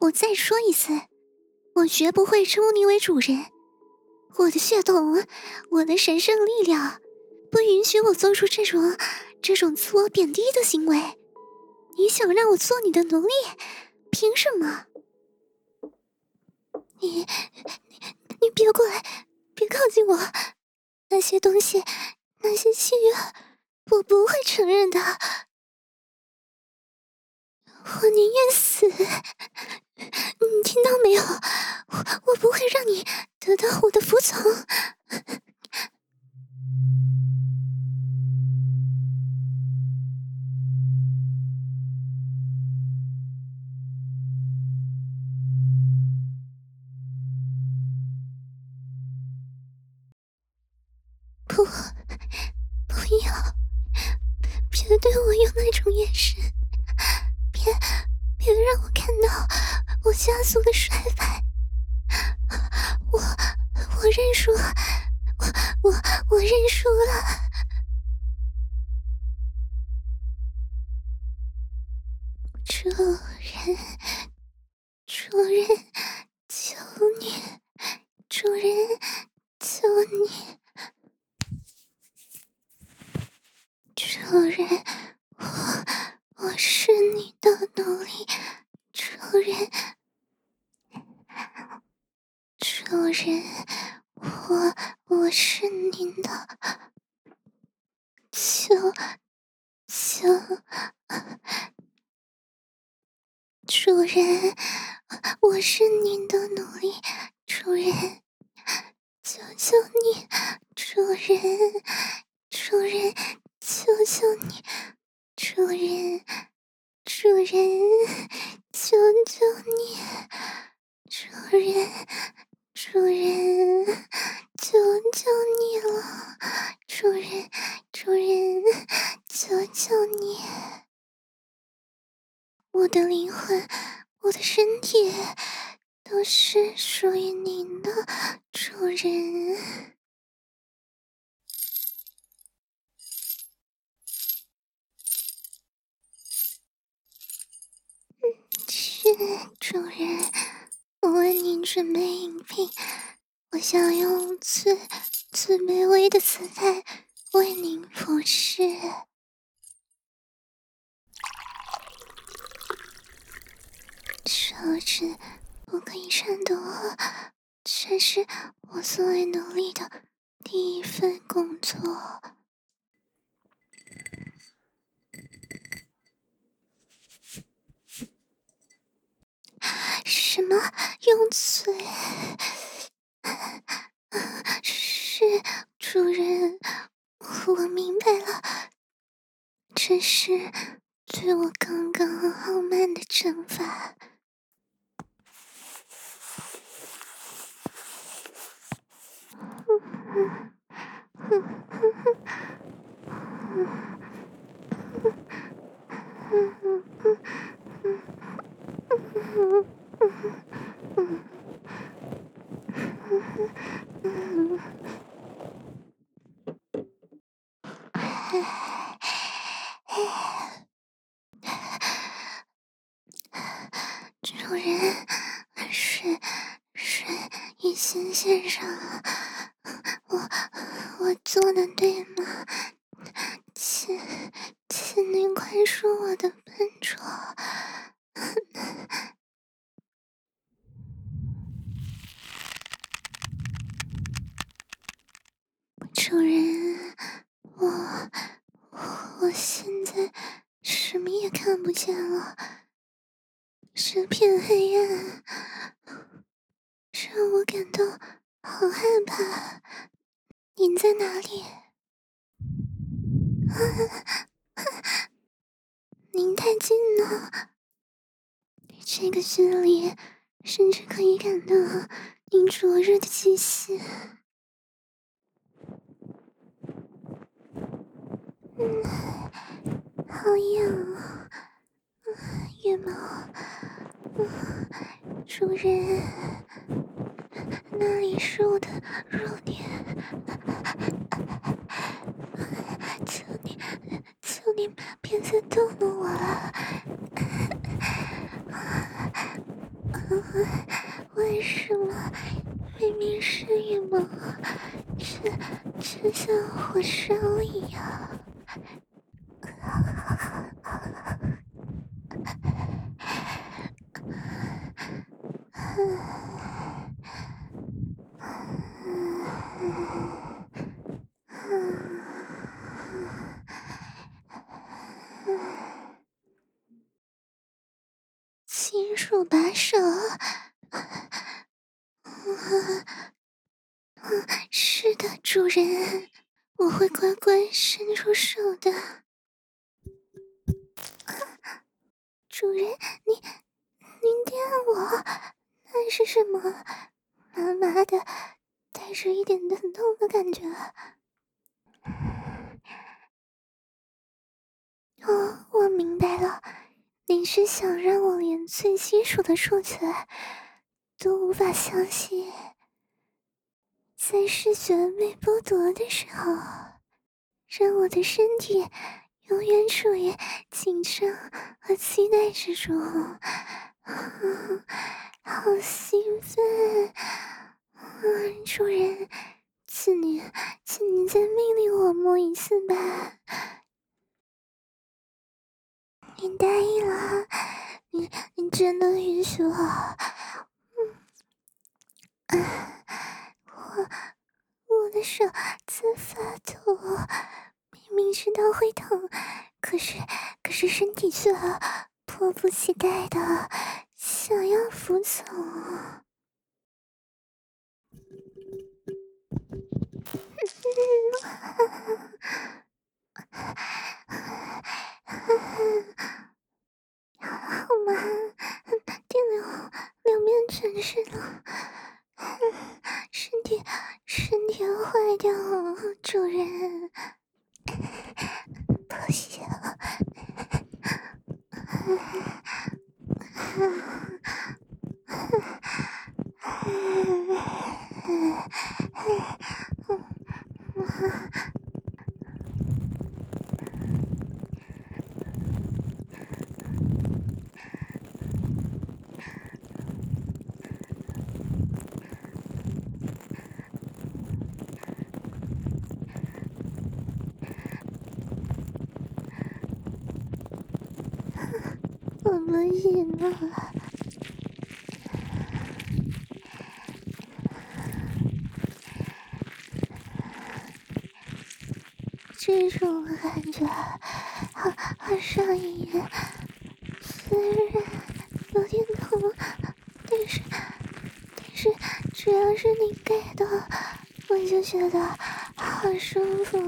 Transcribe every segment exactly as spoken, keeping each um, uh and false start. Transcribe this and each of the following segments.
我再说一次，我绝不会称呼你为主人。我的血统，我的神圣力量，不允许我做出这种这种自我贬低的行为。你想让我做你的奴隶，凭什么？你你你别过来，别靠近我！那些东西，那些契约，我不会承认的。我宁愿死。你听到没有？我我不会让你得到我的服从。不，不要！别对我用那种眼神，别别让我看到我加速的衰败。我我认输，我我我认输了。主人，主人，求你，主人，求你，主人，我我是你的奴隶，主人，主人，我我是您的，求求。主人，我是您的奴隶，主人，求求你，主人，主人，求求你，主人，主人，求求你，主人，主人，求求你了，主人，主人，求求你。我的灵魂，我的身体，都是属于您的，主人。是，主人，我为您准备饮品，我想用最最卑微的姿态为您服侍。手指不可以颤抖，这是我作为奴隶的第一份工作。什么？用嘴？是，主人，我明白了，这是对我刚刚傲慢的惩罚。主人，水水已经献上了，我我做的对吗？请请您宽恕我的笨拙。主人，我我现在什么也看不见了，这片黑暗让我感到好害怕。您在哪里？您太近了，这个距离甚至可以感到您灼热的气息。嗯，好痒啊！羽毛，嗯，主人，那里是我的弱点，求你，求你别再逗弄我了。 为什么明明是羽毛，却却像火烧一样？亲手把手，是的，主人，我会乖乖伸出手的。主人，你您电我，那是什么？麻麻的，带着一点疼痛的感觉。哦，我明白了，你是想让我连最基础的数学都无法相信，在视觉被剥夺的时候，让我的身体永远处于紧张和期待之中。好兴奋！嗯，主人，请你，请你再命令我摸一次吧。你答应了，你你真的允许我？嗯，我我的手在发抖，明明知道会疼，可是可是身体却迫不及待的想要服从。好吗？电流两边全是了，身体身体要坏掉了，主人，不行。我不行了。这种感觉好好上瘾，虽然有点疼，但是但是只要是你给的，我就觉得好舒服。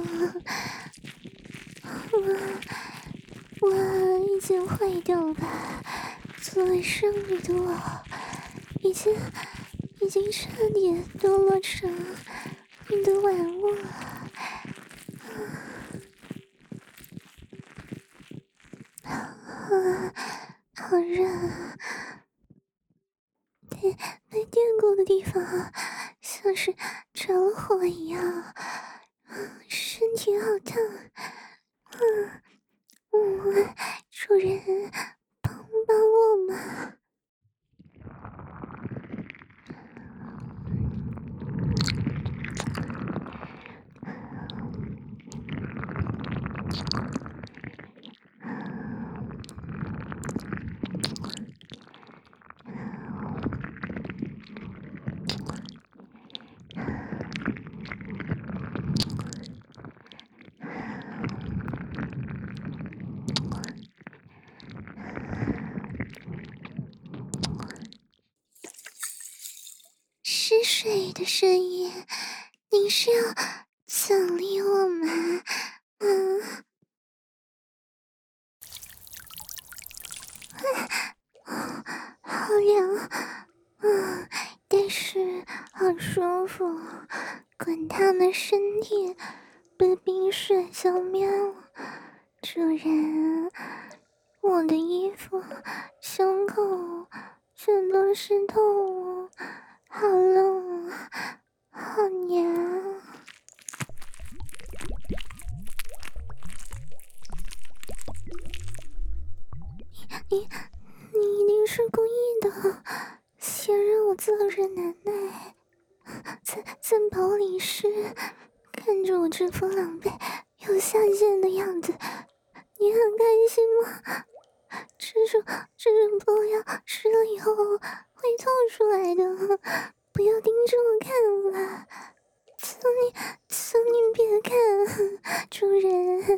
我我已经坏掉了，作为剩女的我，已经已经彻底堕落成你的玩物了。啊，好热啊！被被电过的地方像是着了火一样，身体好烫。嗯嗯，主人，帮帮我嘛！是水的声音，你是要奖励我吗？嗯，好凉，嗯，但是好舒服，滚烫的身体被冰水浇灭了。主人，我的衣服、胸口全都是痛，好冷啊，好黏啊！你你一定是故意的， 我燥热难耐，怎怎保李师看着我这副狼狈又下贱的样子，你很开心吗？这种这种布料湿了以后会透出来的，不要盯着我看了，求你求你别看，主人。